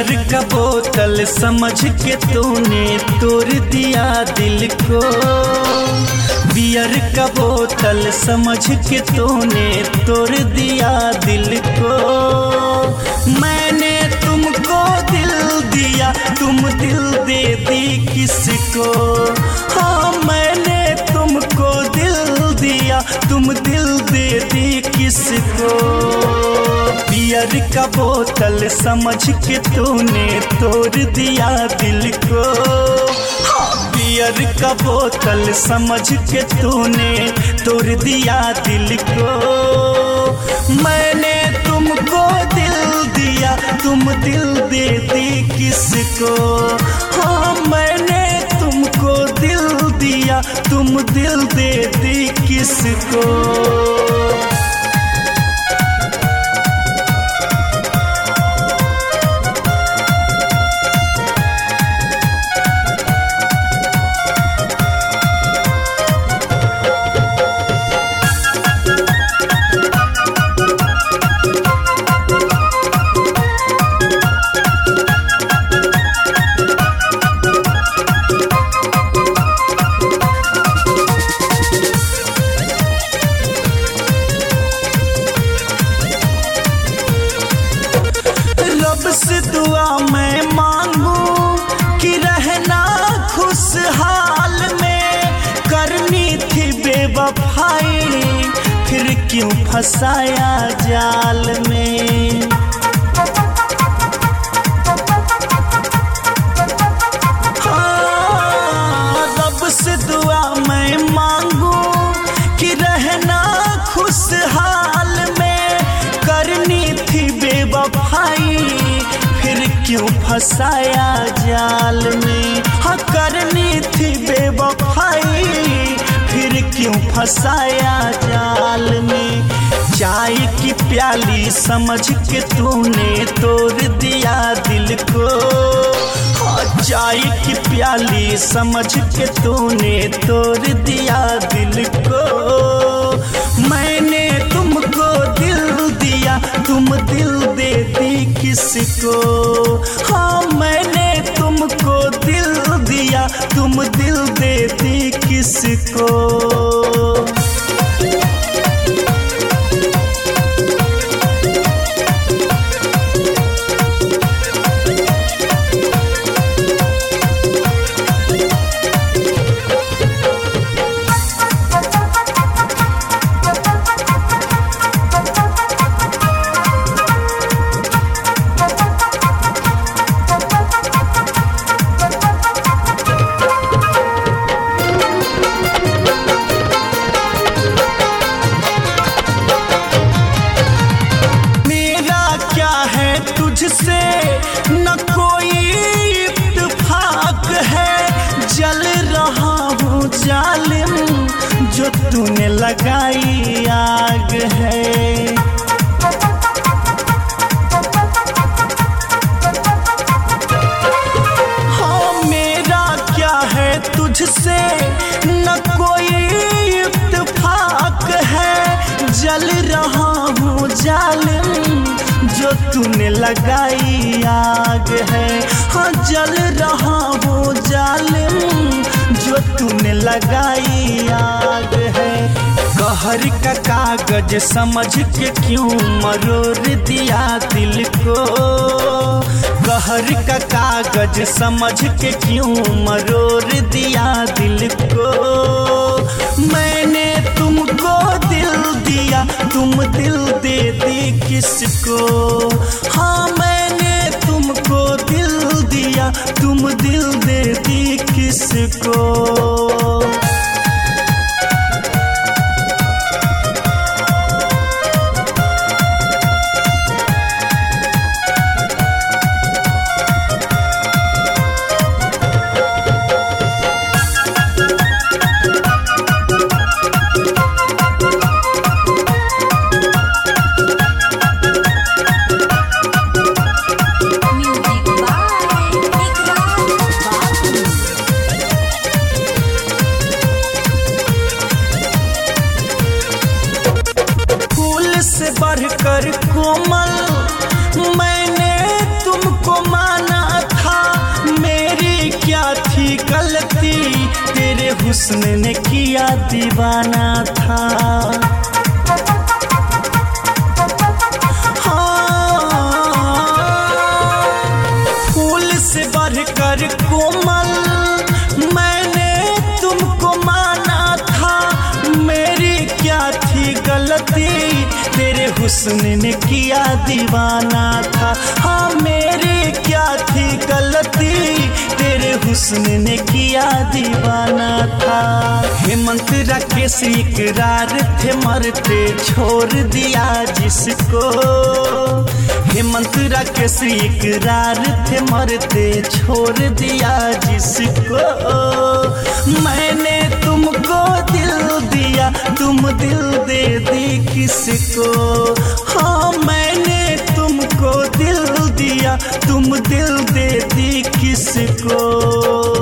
का बोतल समझ के तूने तोड़ दिया दिल को। बियर का बोतल समझ के तूने तोड़ दिया दिल को। मैंने तुमको दिल दिया, तुम दिल दे दी किसको। हाँ मैंने तुमको दिल दिया, तुम दिल दे दी किसको। बियर का बोतल समझ के तूने तोड़ दिया दिल को। बियर का बोतल समझ के तूने तोड़ दिया दिल को। मैंने तुमको दिल दिया, तुम दिल दे दी किसको। हाँ मैंने तुमको दिल दिया, तुम दिल दे दी किसको। से दुआ मैं मांगू कि रहना खुशहाल में। करनी थी बेवफाई फिर क्यों फंसाया जाल में। हाँ रब से दुआ मैं मांगू कि रहना खुशहाल में। करनी थी बेवफाई क्यों फंसाया जाल में। हाँ करनी थी बेवफाई फिर क्यों फंसाया जाल में। चाय की प्याली समझ के तूने तोड़ दिया दिल को। हाँ चाय की प्याली समझ के तूने तोड़ दिया दिल को। मैंने तुमको दिल दिया, तुम दिल दे दी किसको। हाँ मैंने तुमको दिल दिया, तुम दिल दे दी किसको। तुझसे न कोई इत्तेफाक है। जल रहा हूँ जालिम जो तूने लगाई आग है। हाँ मेरा क्या है तुझसे न कोई इत्तेफाक है। जल रहा हूँ जालिम जो तूने लगाई आग है। हाँ जल रहा हूँ जालिम जो तूने लगाई आग है। कहर का कागज समझ के क्यों मरोड़ दिया दिल को। कहर का कागज समझ के क्यों मरोड़ दिया दिल को। मैंने तुमको दिल दिया, तुम दिल दे दी किसको। हाँ मैंने तुमको दिल दिया, तुम दिल दे दी किसको। बढ़कर कोमल मैंने तुमको माना। गलती, तेरे हुस्न ने किया दीवाना था। फूल से बढ़कर कोमल मैंने तुमको माना था, मेरी क्या थी गलती, तेरे हुस्न ने किया दीवाना था। हाँ मेरी क्या थी गलती, तेरे हुस्न ने किया दीवाना था। हेमंत राकेश इकरार थे मरते छोड़ दिया जिसको, हेमंत राकेश इकरार थे मरते छोड़ दिया जिसको। मैंने तुमको दिल दिया, तुम दिल दे दी किसको। हाँ मैंने तुमको दिल दिया, तुम दिल दे दी किसको।